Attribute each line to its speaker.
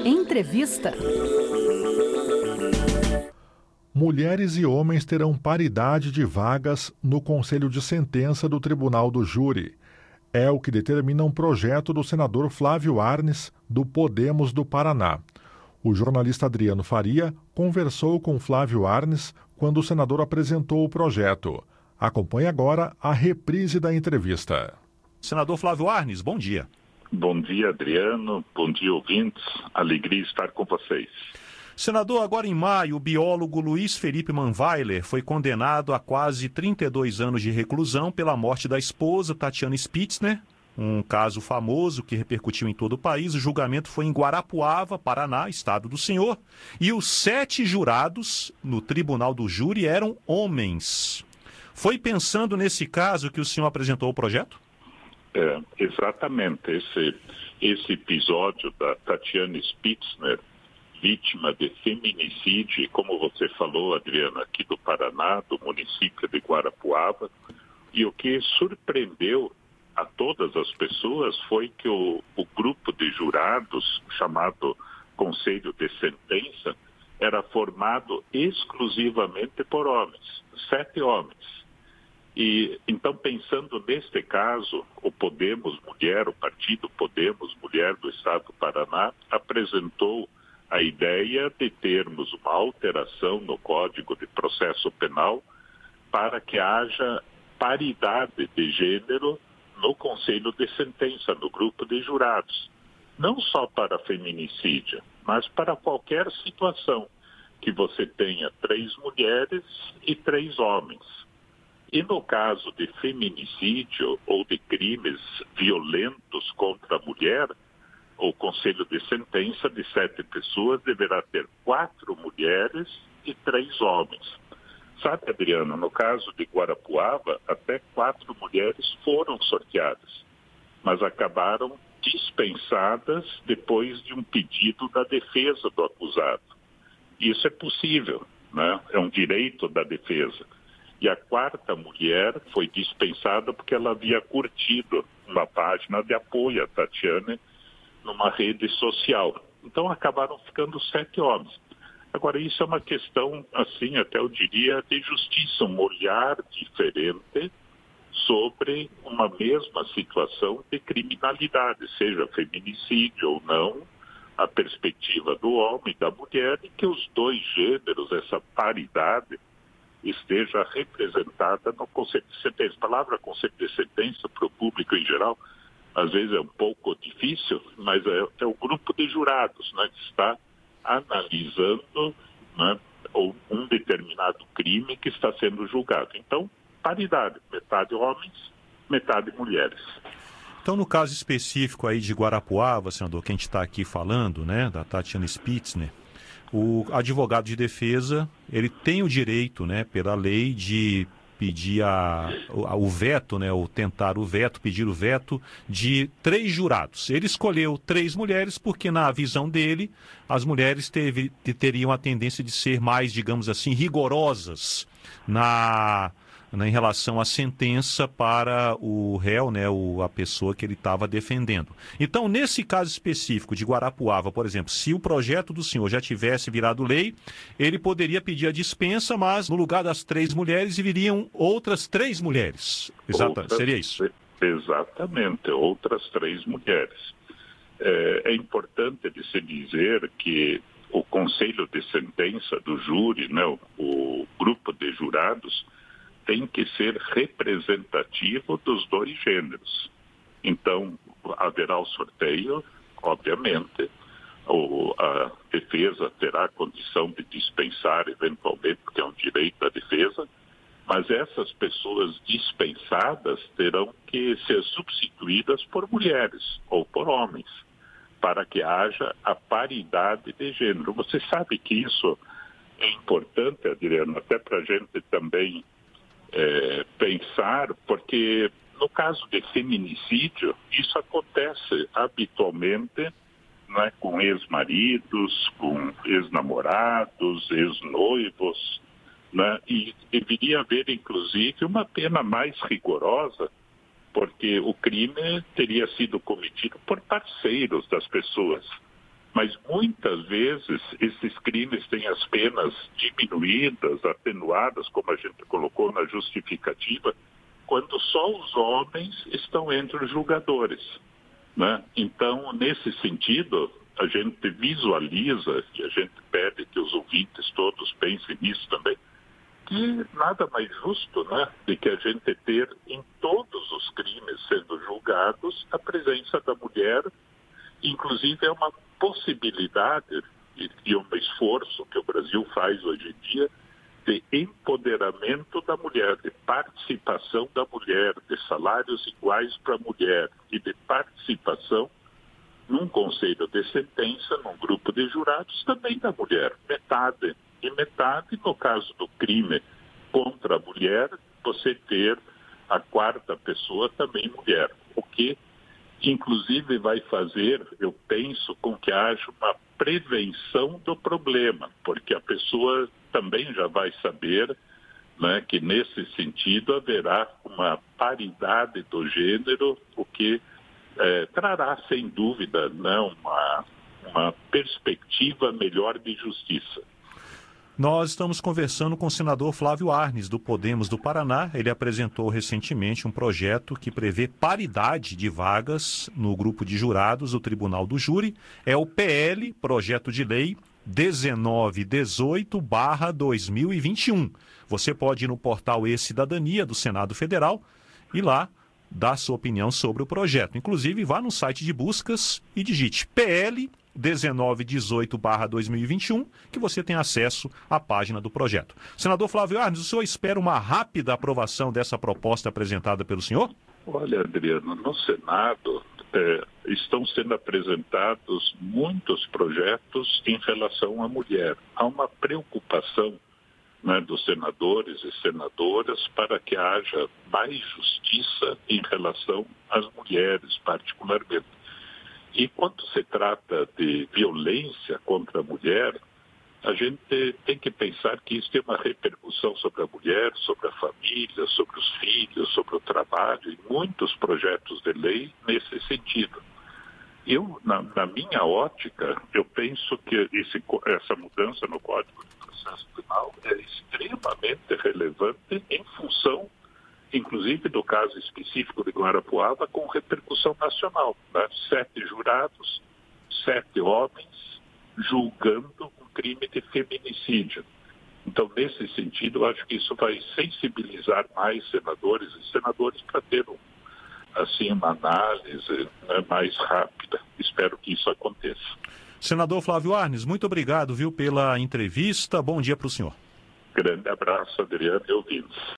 Speaker 1: Entrevista.
Speaker 2: Mulheres e homens terão paridade de vagas no Conselho de Sentença do Tribunal do Júri. É o que determina um projeto do senador Flávio Arnes, do Podemos do Paraná. O jornalista Adriano Faria conversou com Flávio Arnes quando o senador apresentou o projeto. Acompanhe agora a reprise da entrevista.
Speaker 3: Senador Flávio Arnes, bom dia.
Speaker 4: Bom dia, Adriano. Bom dia, ouvintes. Alegria estar com vocês.
Speaker 3: Senador, agora em maio, o biólogo Luiz Felipe Manweiler foi condenado a quase 32 anos de reclusão pela morte da esposa, Tatiana Spitzner, um caso famoso que repercutiu em todo o país. O julgamento foi em Guarapuava, Paraná, estado do senhor, e os 7 jurados no Tribunal do Júri eram homens. Foi pensando nesse caso que o senhor apresentou o projeto?
Speaker 4: Exatamente. Esse episódio da Tatiana Spitzner, vítima de feminicídio, como você falou, Adriana, aqui do Paraná, do município de Guarapuava, e o que surpreendeu a todas as pessoas foi que o grupo de jurados, chamado Conselho de Sentença, era formado exclusivamente por homens, 7 homens. E então, pensando neste caso, o Podemos Mulher, o partido Podemos Mulher do Estado do Paraná, apresentou a ideia de termos uma alteração no Código de Processo Penal para que haja paridade de gênero no Conselho de Sentença, no grupo de jurados. Não só para feminicídio, mas para qualquer situação que você tenha 3 mulheres e 3 homens. E no caso de feminicídio ou de crimes violentos contra a mulher, o Conselho de Sentença de 7 pessoas deverá ter 4 mulheres e 3 homens. Sabe, Adriano, no caso de Guarapuava, até 4 mulheres foram sorteadas, mas acabaram dispensadas depois de um pedido da defesa do acusado. Isso é possível, né? É um direito da defesa. E a 4ª mulher foi dispensada porque ela havia curtido uma página de apoio a Tatiana numa rede social. Então acabaram ficando 7 homens. Agora, isso é uma questão, assim, até eu diria, de justiça, um olhar diferente sobre uma mesma situação de criminalidade, seja feminicídio ou não, a perspectiva do homem e da mulher, e que os 2 gêneros, essa paridade, esteja representada no Conselho de Sentença. A palavra Conselho de Sentença, para o público em geral, às vezes é um pouco difícil, mas é o grupo de jurados, né, que está analisando, né, um determinado crime que está sendo julgado. Então, paridade, metade homens, metade mulheres.
Speaker 3: Então, no caso específico aí de Guarapuava, senador, que a gente está aqui falando, né, da Tatiana Spitzner, o advogado de defesa, ele tem o direito, né, pela lei, de pedir o veto, né, ou tentar o veto, pedir o veto de 3 jurados. Ele escolheu 3 mulheres porque, na visão dele, as mulheres teriam a tendência de ser mais, digamos assim, rigorosas em relação à sentença para o réu, né, a pessoa que ele estava defendendo. Então, nesse caso específico de Guarapuava, por exemplo, se o projeto do senhor já tivesse virado lei, ele poderia pedir a dispensa, mas no lugar das 3 mulheres viriam outras 3 mulheres. Seria isso?
Speaker 4: Exatamente, outras 3 mulheres. É importante de se dizer que o Conselho de Sentença do júri, né, o grupo de jurados, tem que ser representativo dos 2 gêneros. Então, haverá o sorteio, obviamente, a defesa terá a condição de dispensar eventualmente, porque é um direito da defesa, mas essas pessoas dispensadas terão que ser substituídas por mulheres ou por homens, para que haja a paridade de gênero. Você sabe que isso é importante, Adriano, até para a gente também pensar, porque no caso de feminicídio, isso acontece habitualmente, né, com ex-maridos, com ex-namorados, ex-noivos, né, e deveria haver, inclusive, uma pena mais rigorosa, porque o crime teria sido cometido por parceiros das pessoas. Mas muitas vezes esses crimes têm as penas diminuídas, atenuadas, como a gente colocou na justificativa, quando só os homens estão entre os julgadores, né? Então, nesse sentido, a gente visualiza, e a gente pede que os ouvintes todos pensem nisso também, que nada mais justo, né, de que a gente ter em todos os crimes sendo julgados a presença da mulher. Inclusive é uma possibilidade e um esforço que o Brasil faz hoje em dia de empoderamento da mulher, de participação da mulher, de salários iguais para a mulher e de participação num conselho de sentença, num grupo de jurados também da mulher, metade. E metade, no caso do crime contra a mulher, você ter a quarta pessoa também mulher. O que, inclusive, vai fazer, eu penso, com que haja uma prevenção do problema, porque a pessoa também já vai saber, né, que, nesse sentido, haverá uma paridade do gênero, o que trará, sem dúvida, né, uma perspectiva melhor de justiça.
Speaker 3: Nós estamos conversando com o senador Flávio Arnes, do Podemos do Paraná. Ele apresentou recentemente um projeto que prevê paridade de vagas no grupo de jurados do Tribunal do Júri. É o PL, Projeto de Lei 1918/2021. Você pode ir no portal E-Cidadania do Senado Federal e lá dar sua opinião sobre o projeto. Inclusive, vá no site de buscas e digite PL 1918/2021, que você tem acesso à página do projeto. Senador Flávio Arnes, o senhor espera uma rápida aprovação dessa proposta apresentada pelo senhor?
Speaker 4: Olha, Adriano, no Senado estão sendo apresentados muitos projetos em relação à mulher. Há uma preocupação, né, dos senadores e senadoras para que haja mais justiça em relação às mulheres, particularmente. E quando se trata de violência contra a mulher, a gente tem que pensar que isso tem uma repercussão sobre a mulher, sobre a família, sobre os filhos, sobre o trabalho, e muitos projetos de lei nesse sentido. Eu, na minha ótica, eu penso que essa mudança no Código de Processo Penal é extremamente relevante em função, inclusive do caso específico de Guarapuava, com repercussão nacional, né? 7 jurados, 7 homens julgando um crime de feminicídio. Então, nesse sentido, eu acho que isso vai sensibilizar mais senadores e senadoras para ter uma análise, né, mais rápida. Espero que isso aconteça.
Speaker 3: Senador Flávio Arnes, muito obrigado, pela entrevista. Bom dia para o senhor.
Speaker 4: Grande abraço, Adriano e ouvintes.